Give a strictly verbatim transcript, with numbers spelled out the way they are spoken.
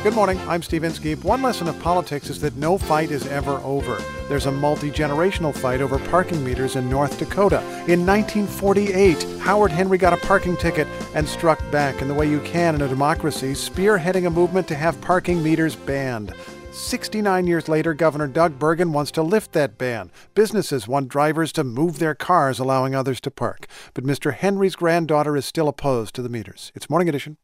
Good morning, I'm Steve Inskeep. One lesson of politics is that no fight is ever over. There's a multi-generational fight over parking meters in North Dakota. In nineteen forty-eight, Howard Henry got a parking ticket and struck back in the way you can in a democracy, spearheading a movement to have parking meters banned. sixty-nine years later, Governor Doug Burgum wants to lift that ban. Businesses want drivers to move their cars, allowing others to park. But Mister Henry's granddaughter is still opposed to the meters. It's Morning Edition.